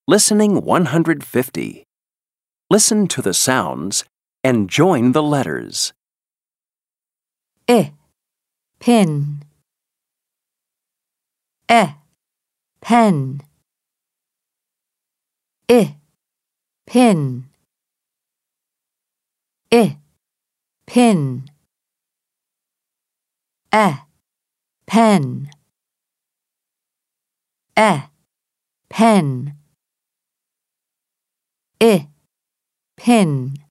Listening 150. Listen to the sounds and join the letters. Pin. Pen. Pin. Pin. Pen. Pen. Pin.